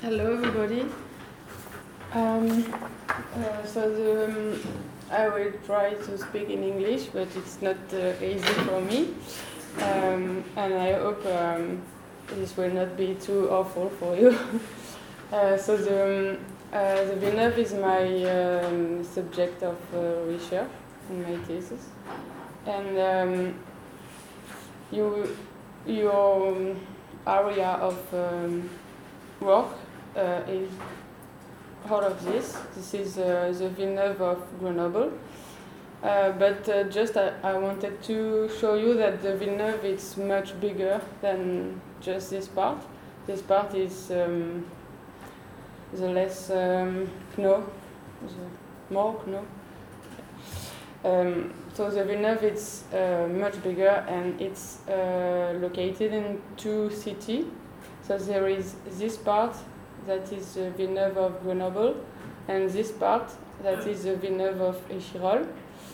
Hello, everybody. I will try to speak in English, but it's not easy for me. And I hope this will not be too awful for you. The Villeneuve is my subject of research in my thesis, and your area of work is all of this. This is the Villeneuve of Grenoble. I wanted to show you that the Villeneuve is much bigger than just this part. This part is the less Knau, more Knau. So the Villeneuve is much bigger, and it's located in two cities. So there is this part that is the Villeneuve of Grenoble, and this part that is the Villeneuve of Échirolles.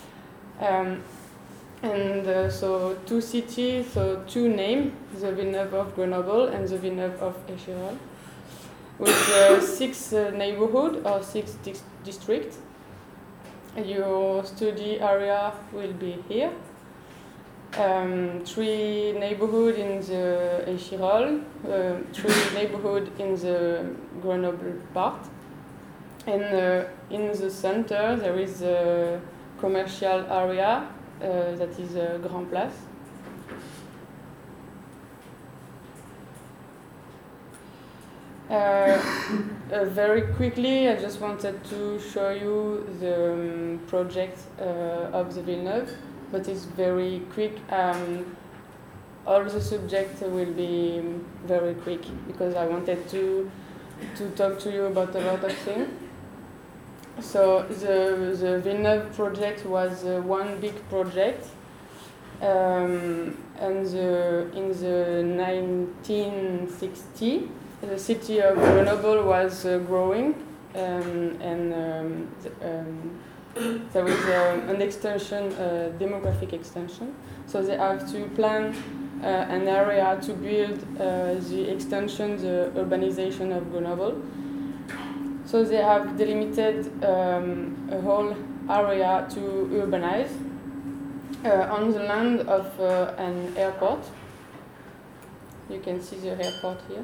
So two cities, so two names, the Villeneuve of Grenoble and the Villeneuve of Échirolles, with 6 neighborhoods or 6 districts. Your study area will be here. 3 neighborhoods in the Échirolles, 3 neighborhoods in the Grenoble part, and in the center there is a commercial area that is Grand Place. Very quickly, I just wanted to show you the project of the Villeneuve, but it's very quick. All the subjects will be very quick because I wanted to talk to you about a lot of things. So the Villeneuve project was one big project, and in the 1960, the city of Grenoble was growing, and there was an extension, demographic extension. So they have to plan an area to build the extension, the urbanization of Grenoble. So they have delimited a whole area to urbanize on the land of an airport. You can see the airport here.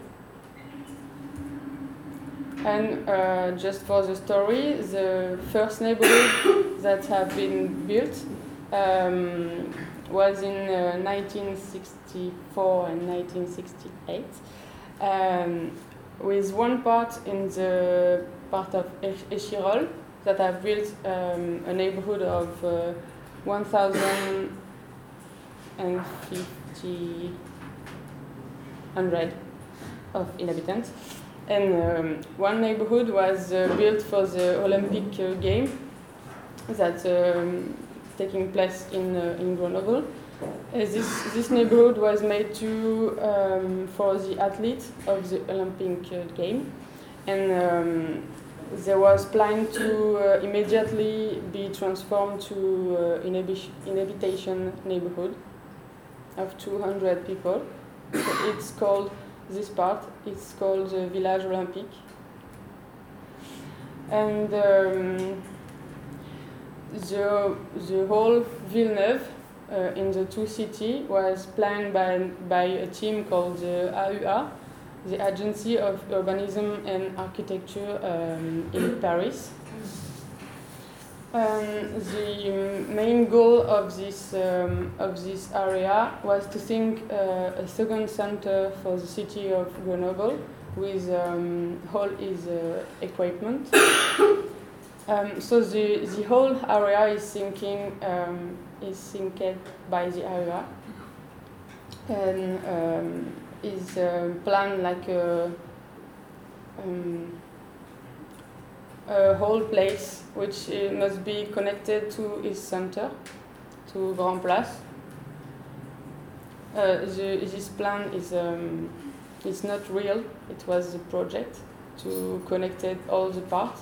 And just for the story, the first neighborhood that have been built was in 1964 and 1968, with one part in the part of Échirolles that have built a neighborhood of 1,050 of inhabitants. And one neighborhood was built for the Olympic game that taking place in Grenoble. This neighborhood was made to for the athletes of the Olympic game, and there was planned to immediately be transformed to inhabitation neighborhood of 200 people. So it's called. This part, it's called the Village Olympique. And the whole Villeneuve in the two cities was planned by a team called the AUA, the Agency of Urbanism and Architecture in Paris. The main goal of this area was to think a second center for the city of Grenoble with all its equipment. So the whole area is synced by the area, and is planned like a whole place which must be connected to its center, to Grand Place. This plan is not real. It was a project to connect all the parts.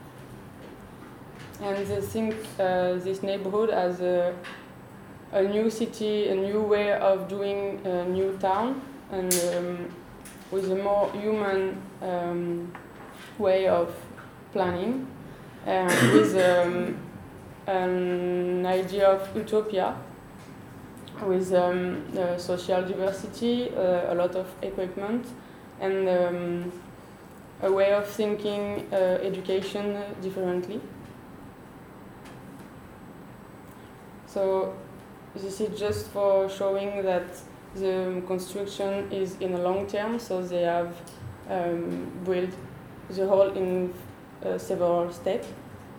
And they think this neighborhood as a new city, a new way of doing a new town, and with a more human way of planning, with an idea of utopia, with social diversity, a lot of equipment, and a way of thinking education differently. So this is just for showing that the construction is in a long term, so they have built the whole in several steps.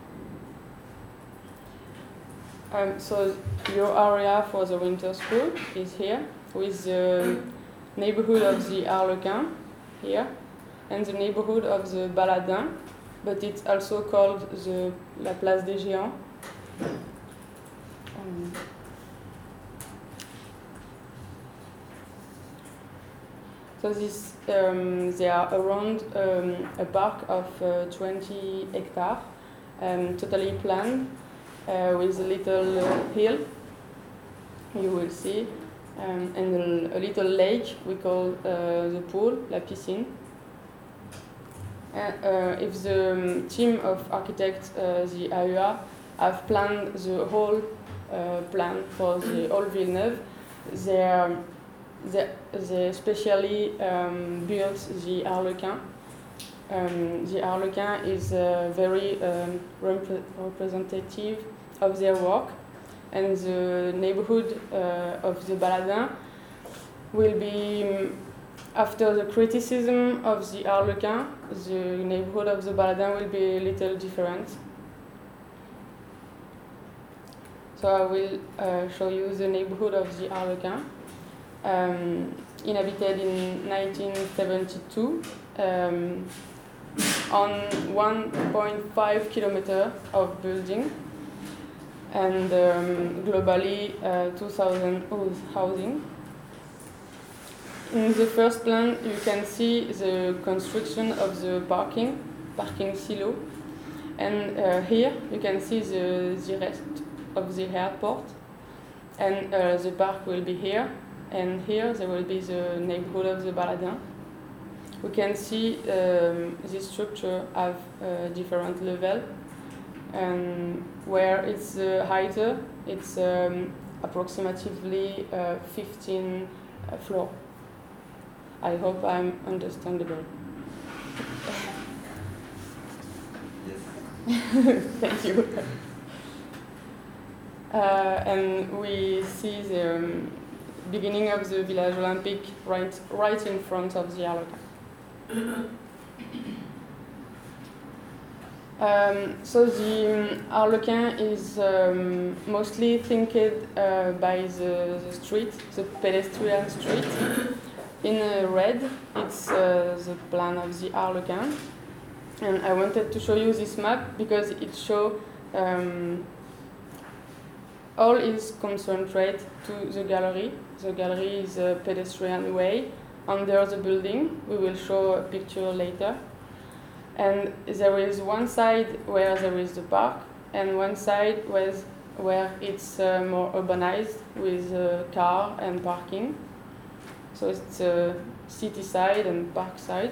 So your area for the winter school is here, with the neighborhood of the Harlequin here, and the neighborhood of the Baladin, but it's also called la Place des Géants. So this, they are around a park of 20 hectares, totally planned, with a little hill, you will see, and a little lake we call the pool, la piscine. If the team of architects, the AUA, have planned the whole plan for the whole Villeneuve, they specially built the Harlequin. The Harlequin is very representative of their work, and the neighborhood of the Baladin will be, after the criticism of the Harlequin, the neighborhood of the Baladin will be a little different. So I will show you the neighborhood of the Harlequin. Inhabited in 1972, on 1.5 kilometers of building, and globally 2,000 housing. In the first plan, you can see the construction of the parking silo, and here you can see the rest of the airport, and the park will be here. And here there will be the neighborhood of the Baladin. We can see this structure have different level, and where it's higher, it's approximately 15 floor. I hope I'm understandable. Yes. Thank you. And we see the beginning of the village Olympique right in front of the Harlequin. So the Harlequin is mostly thinked by the street, the pedestrian street. In red, it's the plan of the Harlequin. And I wanted to show you this map because it shows all is concentrated to the gallery. The gallery is a pedestrian way under the building. We will show a picture later. And there is one side where there is the park, and one side where it's more urbanized with car and parking. So it's city side and park side.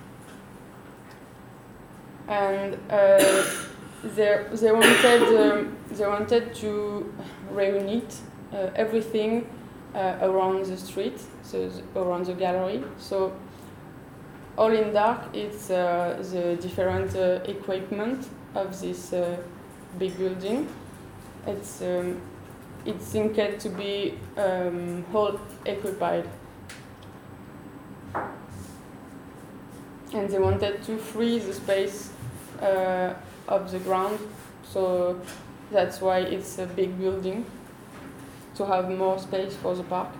And they wanted to reunite everything around the street, so around the gallery. So all in dark, it's the different equipment of this big building. It's thinked to be all equipped. And they wanted to free the space of the ground, so that's why it's a big building, to have more space for the park.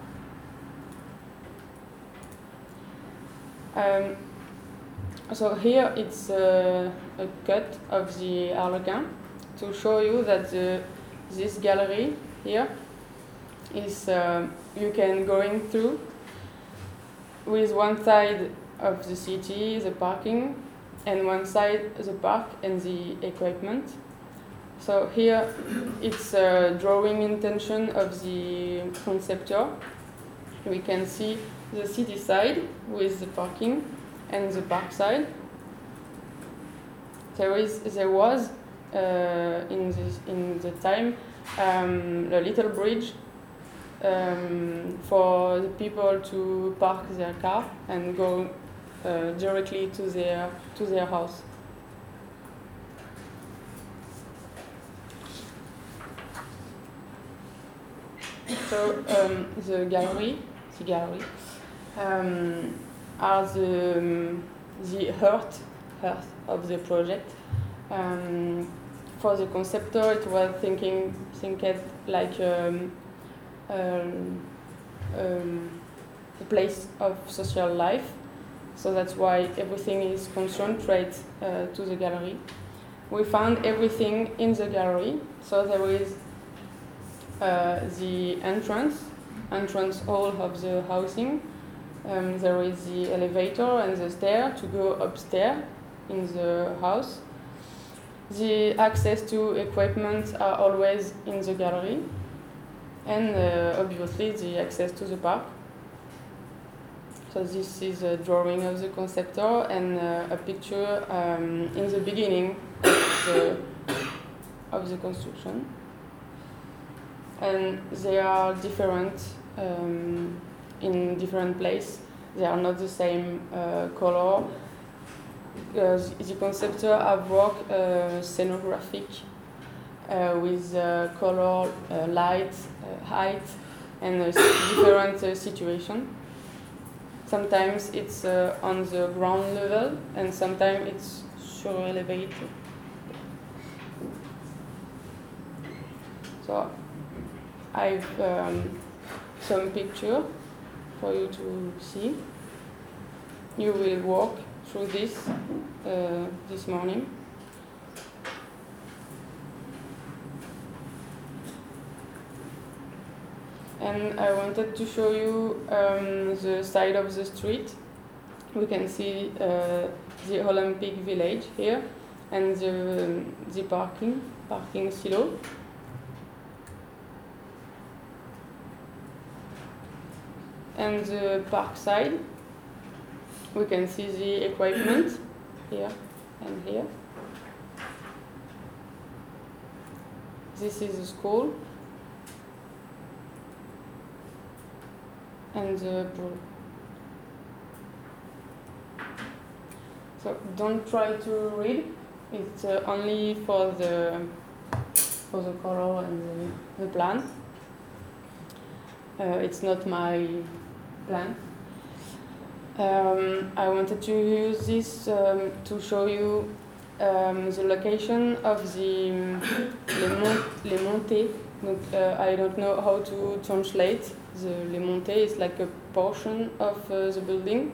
So here it's a cut of the Harlequin to show you that this gallery here is you can going through with one side of the city, the parking, and one side the park and the equipment. So here it's a drawing intention of the conceptor. We can see the city side with the parking and the park side. There was in the time a little bridge for the people to park their car and go directly to their house. So the gallery are the heart of the project. For the conceptor, it was think like a place of social life. So that's why everything is concentrated to the gallery. We found everything in the gallery. So there is the entrance hall of the housing. There is the elevator and the stair to go upstairs in the house. The access to equipment are always in the gallery, and obviously the access to the park. So this is a drawing of the conceptor and a picture in the beginning of the construction. And they are different in different places. They are not the same color. The conceptor have worked scenographic with color, light, height, and different situation. Sometimes it's on the ground level, and sometimes it's sur-elevated. So I've some picture for you to see. You will walk through this morning. And I wanted to show you the side of the street. We can see the Olympic Village here and the parking silo. And the park side, we can see the equipment here and here. This is the school and the pool. So don't try to read. It's only for the color and the plan. It's not my plan. I wanted to use this to show you the location of the les montées. I don't know how to translate. Les montées is like a portion of the building.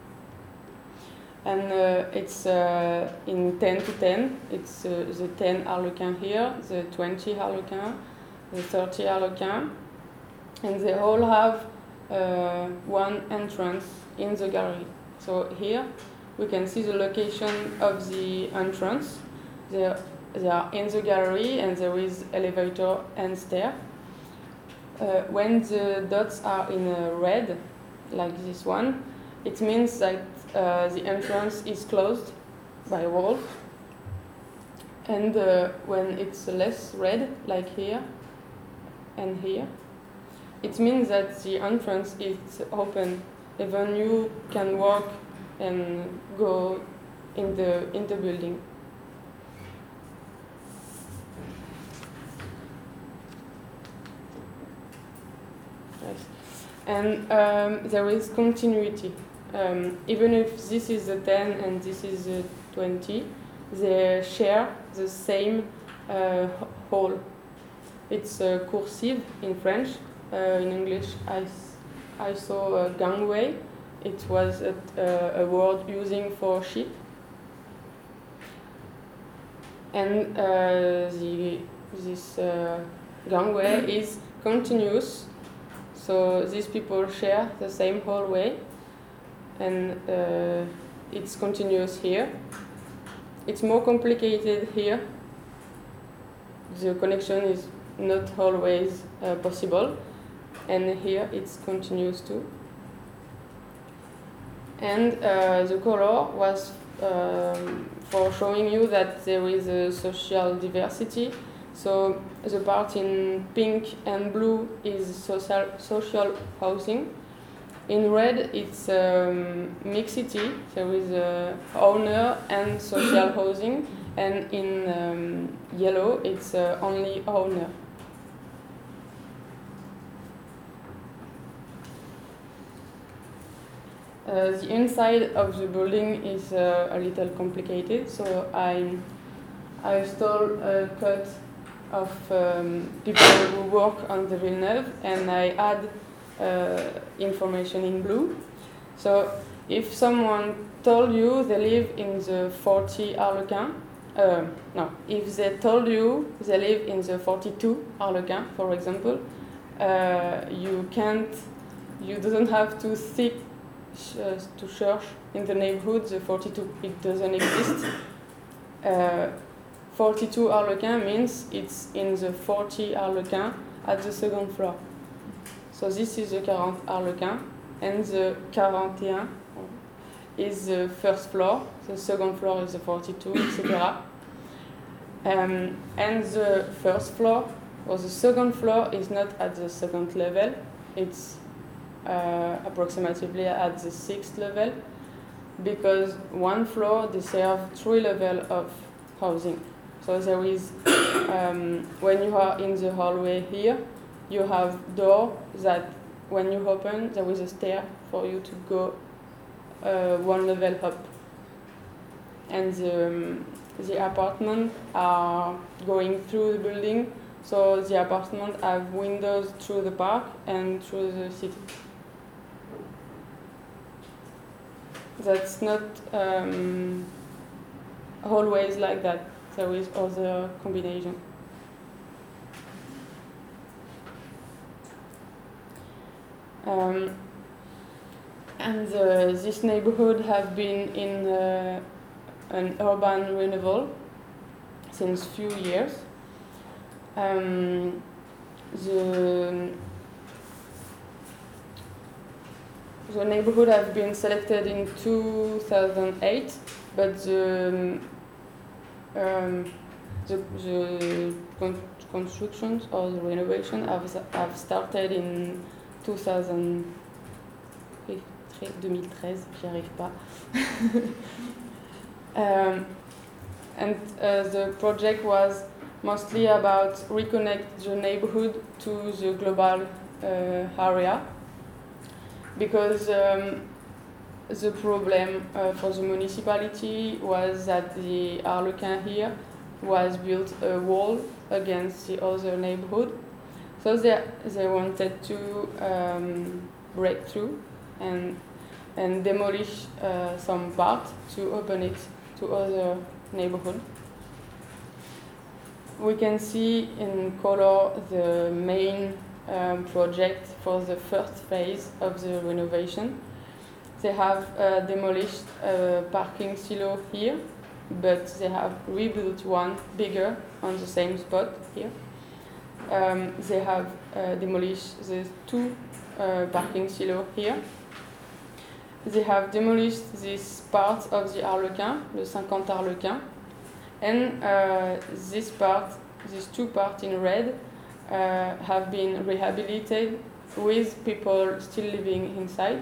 And it's in 10 to 10. It's the 10 Harlequin here, the 20 Harlequin, the 30 Harlequin. And they all have one entrance in the gallery. So here we can see the location of the entrance. They are in the gallery, and there is elevator and stair. When the dots are in red, like this one, it means that the entrance is closed by a wall. And when it's less red, like here and here, it means that the entrance is open. Even you can walk and go in the building. Yes. And there is continuity. Even if this is the 10 and this is the 20, they share the same hall. It's cursive in French. In English, I saw a gangway. It was a word using for ship. And this gangway is continuous. So these people share the same hallway, and it's continuous here. It's more complicated here. The connection is not always possible. And here it's continuous too. And the color was for showing you that there is a social diversity. So the part in pink and blue is social housing. In red, it's mixity. There is owner and social housing, and in yellow, it's only owner. The inside of the building is a little complicated, so I stole a cut of people who work on the Villeneuve, and I add information in blue. So if someone told you they live in the 40 Arlequin, if they told you they live in the 42 Arlequin, for example, you doesn't have to seek to search in the neighborhood the 42. It doesn't exist. 42 Arlequin means it's in the 40 Arlequin at the second floor. So this is the 40 Arlequin, and the 41 is the first floor, the second floor is the 42, etc. And the first floor or the second floor is not at the second level, it's approximately at the 6th level, because one floor deserves 3 levels of housing. So there is, when you are in the hallway here, you have door that when you open, there is a stair for you to go 1 level up. And the apartments are going through the building, so the apartments have windows through the park and through the city. That's not always like that. There is other combination. And this neighborhood have been in an urban renewal since few years. The neighborhood have been selected in 2008, but the constructions or the renovation have started in 2013, j'y arrive pas. And the project was mostly about reconnect the neighborhood to the global area, because the problem for the municipality was that the Arlequin here was built a wall against the other neighborhood. So they wanted to break through and demolish some part to open it to other neighborhood. We can see in color the main project for the first phase of the renovation. They have demolished a parking silo here, but they have rebuilt one bigger on the same spot here. They have demolished the 2 parking silos here. They have demolished this part of the Arlequin, the 50 Arlequin, and these 2 parts in red have been rehabilitated with people still living inside.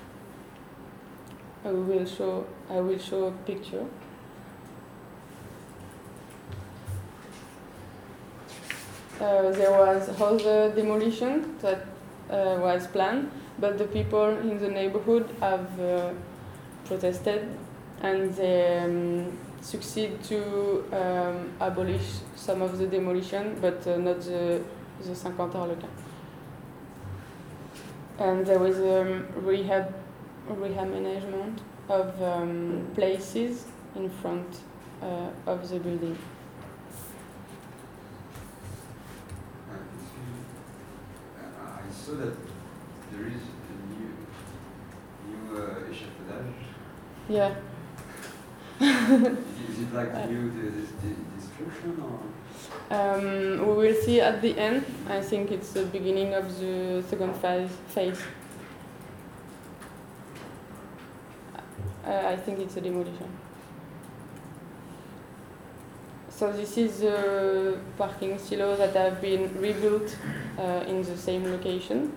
I will show a picture. There was other demolition that was planned, but the people in the neighborhood have protested, and they succeed to abolish some of the demolition, but not the 50 Arlequin. And there was rehab management of places in front of the building. I saw that there is a new échafaudage. Yeah. Is it like new destruction or? We will see at the end. I think it's the beginning of the second phase. I think it's a demolition. So this is the parking silos that have been rebuilt in the same location.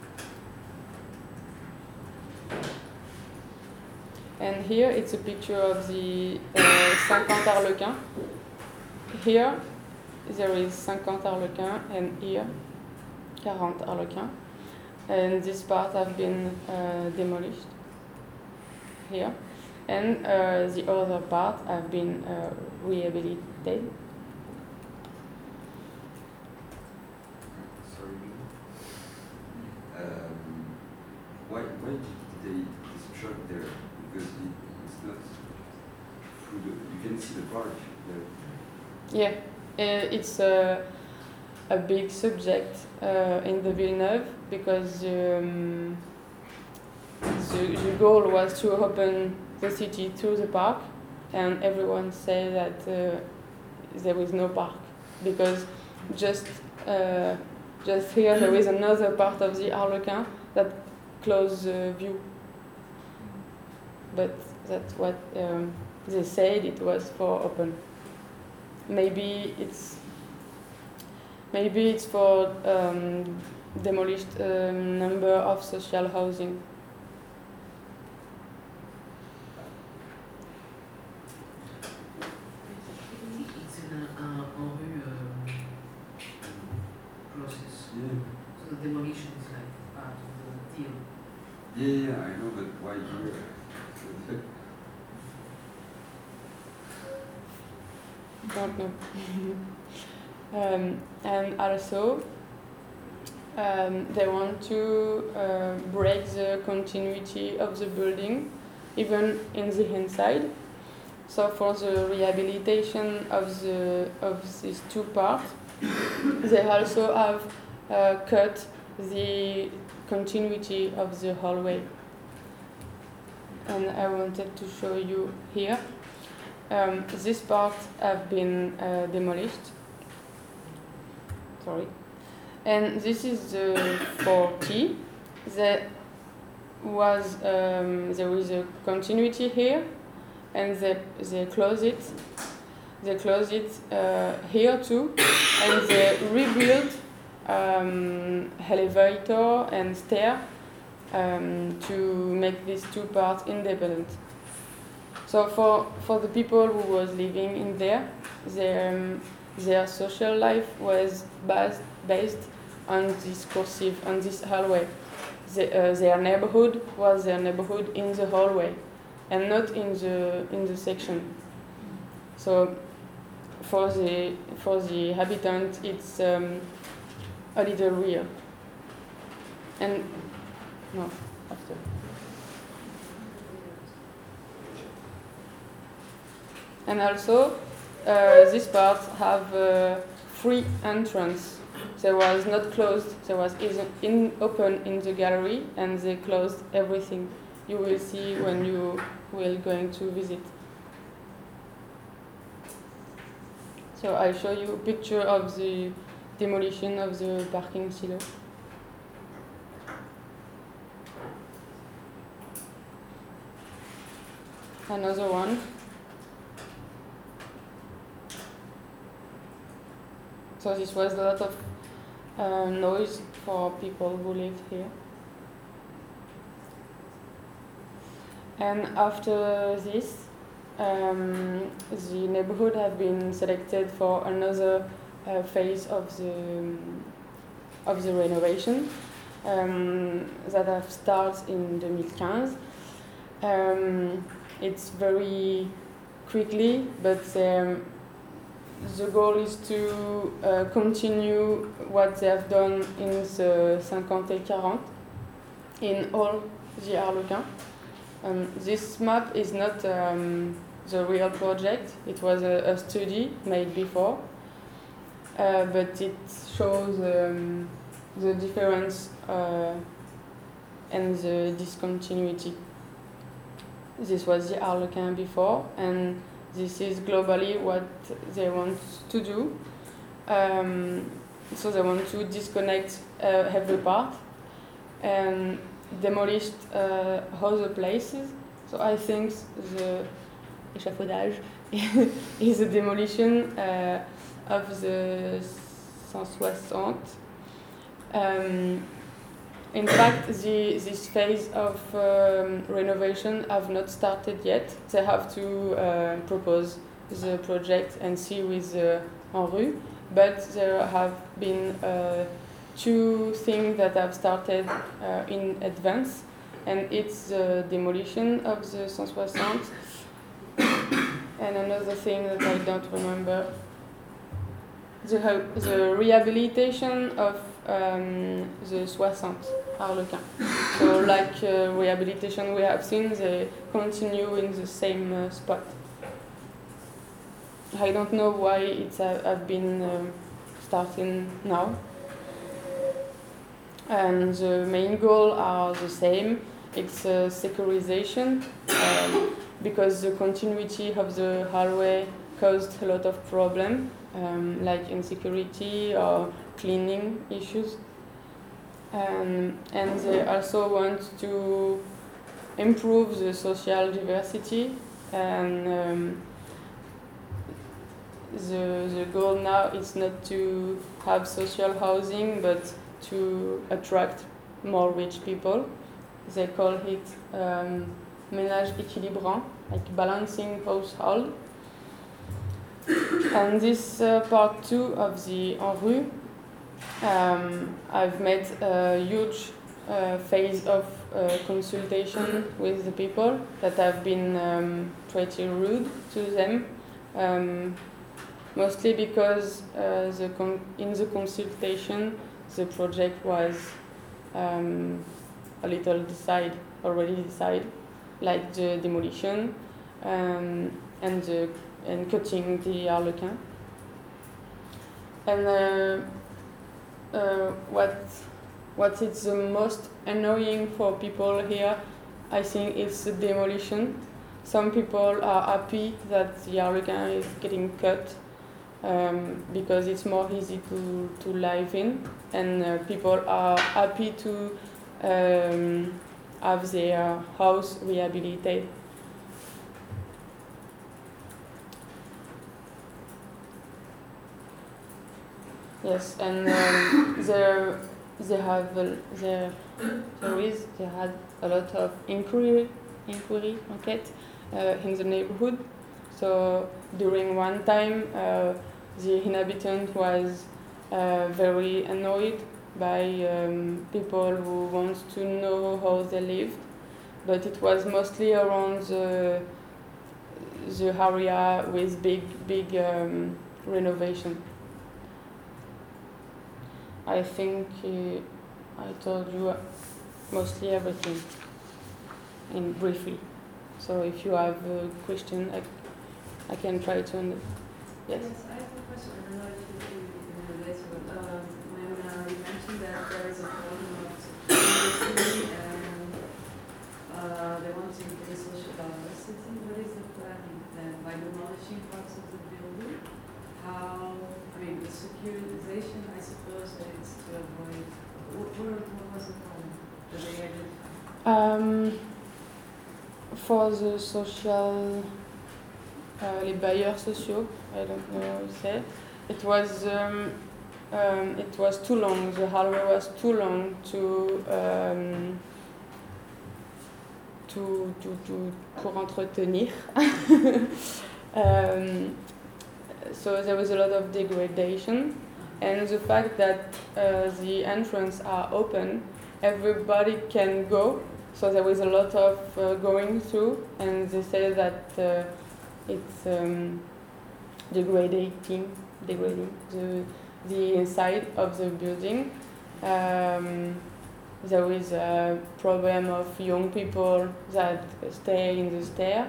And here it's a picture of the 50 Arlequins. Here there is 50 Arlequins and here 40 Arlequins. And this part have been demolished here. And the other part have been rehabilitated. Sorry. Why did they construct there? Because it's not through the, you can see the park there. Yeah, it's a big subject in the Villeneuve because the goal was to open the city through the park, and everyone said that there is no park because just here there is another part of the Arlequin that close the view. But that's what they said it was for open. Maybe it's for demolished number of social housing. It's in en rue process. Yeah. So the demolition is like part of the deal. Yeah, I know, but why here? Don't know. And also, they want to break the continuity of the building, even in the inside. So for the rehabilitation of these two parts, they also have cut the continuity of the hallway. And I wanted to show you here. This part have been demolished. Sorry. And this is the 40. There is a continuity here, and they close it. They close it here too, and they rebuild elevator and stair to make these two parts independent. So for the people who was living in there, their social life was based on this cursive, on this hallway. Their neighborhood was their neighborhood in the hallway, and not in the section. So for the habitant, it's a little weird. And no, after. And also, this part have free entrance. There was not closed. There was open in the gallery, and they closed everything. You will see when you will going to visit. So I show you a picture of the demolition of the parking silo. Another one. So this was a lot of noise for people who lived here. And after this, the neighborhood have been selected for another phase of the renovation that have started in 2015. It's very quickly, but the goal is to continue what they have done in the 50 et 40 in all the Arlequins. This map is not the real project. It was a study made before, but it shows the difference and the discontinuity. This was the Arlequin before, and this is globally what they want to do. So they want to disconnect every part and demolished other places So I think the échafaudage is a demolition of the 160. In fact, this phase of renovation have not started yet. They have to propose the project and see with Enru, but there have been two things that have started in advance, and it's the demolition of the 160 and another thing that I don't remember, the rehabilitation of the 60 Harlequin. So like rehabilitation we have seen, they continue in the same spot. I don't know why it's have been starting now. And the main goal are the same. It's securization, because the continuity of the hallway caused a lot of problem, like insecurity or cleaning issues. And they also want to improve the social diversity, and the goal now is not to have social housing but to attract more rich people. They call it ménage équilibrant, like balancing household. And this part 2 of the Enru, I've made a huge phase of consultation with the people that have been pretty rude to them, mostly because in the consultation the project was a little already decided, like the demolition and cutting the Harlequin. And what is the most annoying for people here, I think it's the demolition. Some people are happy that the Harlequin is getting cut, because it's more easy to live in, and people are happy to have their house rehabilitated. Yes, and there had a lot of inquiry enquête in the neighborhood. So during one time, the inhabitant was very annoyed by people who want to know how they lived, but it was mostly around the area with big renovation. I think I told you mostly everything briefly. So if you have a question, I can try to understand. Yes? Yes, I have a question. I don't know if you can relate to it. When you mentioned that there is a problem of security and they want to increase social diversity, what is the plan then? By demolishing parts of the building? The securitization, I suppose that it's to avoid. What was the problem that they identified? For the social, les bailleurs sociaux, I don't know how to say it. It was too long. The hallway was too long pour entretenir. So there was a lot of degradation, and the fact that the entrance are open, everybody can go. So there was a lot of going through, and they say that it's degrading the inside of the building. There is a problem of young people that stay in the stair.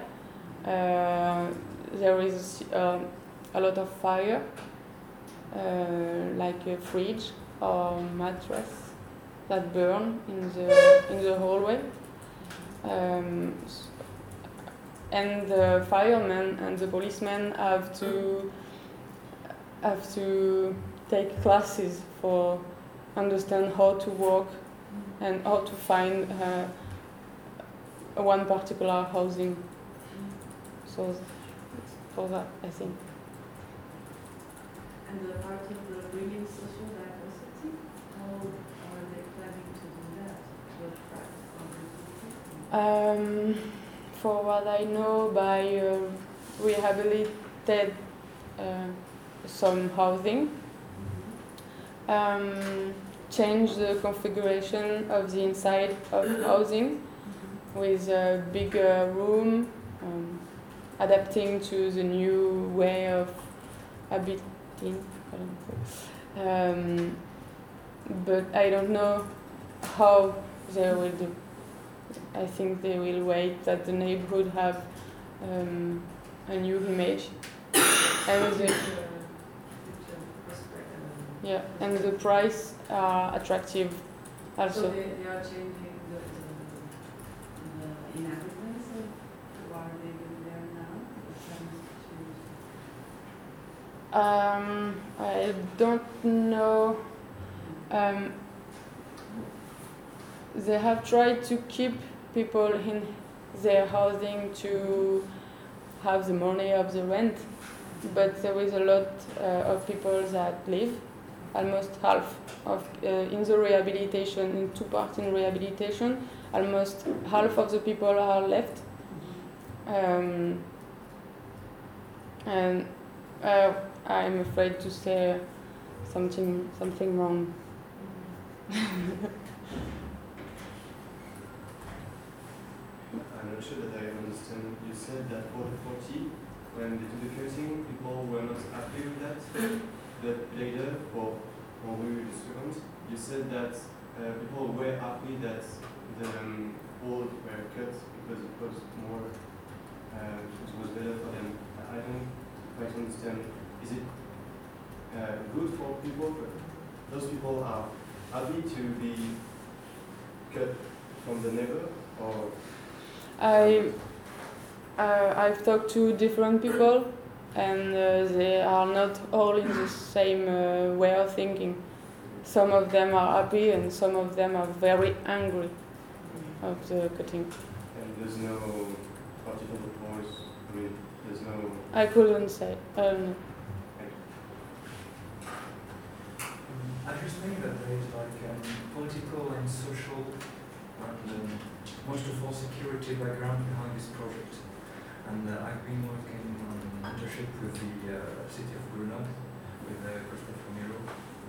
There is a lot of fire, like a fridge or mattress that burn in the hallway. And the firemen and the policemen have to take classes for understand how to work and how to find one particular housing. So it's for that, I think. And the part of the bringing social diversity, how are they planning to do that? What practice? For what I know, by rehabilitate some housing, change the configuration of the inside of housing with a bigger room, adapting to the new way of habiting. But I don't know how they will do. I think they will wait that the neighborhood have a new image, and and the price are attractive also. So they are changing the inhabitants of what are they doing there now? I don't know. They have tried to keep people in their housing to have the money of the rent, but there is a lot of people that live, almost half of in the rehabilitation, in 2 parts in rehabilitation, almost half of the people are left. And I'm afraid to say something wrong. I'm not sure that I understand. You said that for the 40, when they do the cutting, people were not happy with that. But later, for Henri II, you said that people were happy that the old were cut because it was more, it was better for them. I don't quite understand. Is it good for people? Those people are happy to be cut from the neighbor, or? I've talked to different people, and they are not all in the same way of thinking. Some of them are happy, and some of them are very angry of the cutting. And there's no particular voice. I mean, there's no. I couldn't say. I don't know. I just think that there is political and social and most of all security background behind this project. And I've been working on internship with the city of Grenoble, with Christophe Miro.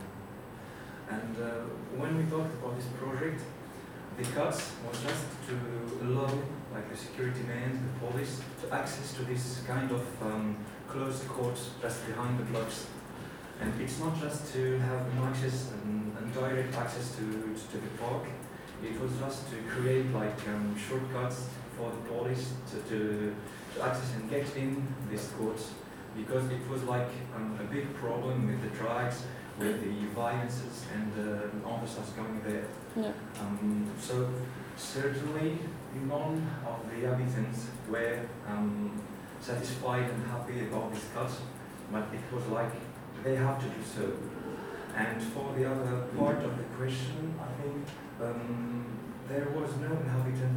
And when we talked about this project, the cuts was just to allow the security men, the police, to access to this kind of closed courts just behind the blocks. And it's not just to have access and direct access to the park. It was just to create shortcuts for the police to access and get in these courts, because it was a big problem with the drugs, with the violences and all the stuff going there. Yeah. So certainly none of the inhabitants were satisfied and happy about these cuts, but it was they have to do so. And for the other part of the question, I think there was no inhabitant.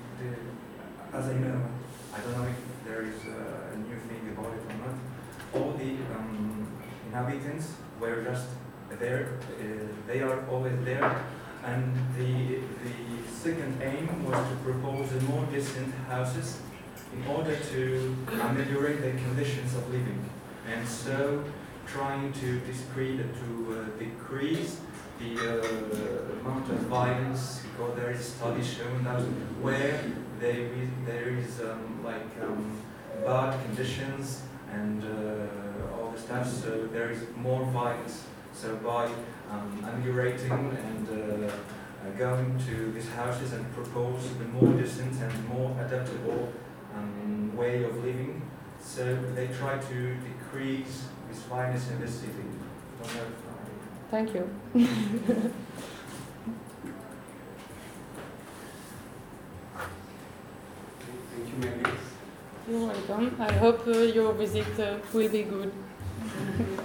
As I know, I don't know if there is a new thing about it or not. All the inhabitants were just there. They are always there. And the second aim was to propose more decent houses in order to ameliorate their conditions of living. And so trying to decrease the amount of violence, because there is studies showing that where there is bad conditions and all the stuff, so there is more violence. So by ameliorating and going to these houses and propose a more decent and more adaptable way of living, so they try to decrease this violence in the city. Thank you. Thank you, Marie. You're welcome. I hope your visit will be good.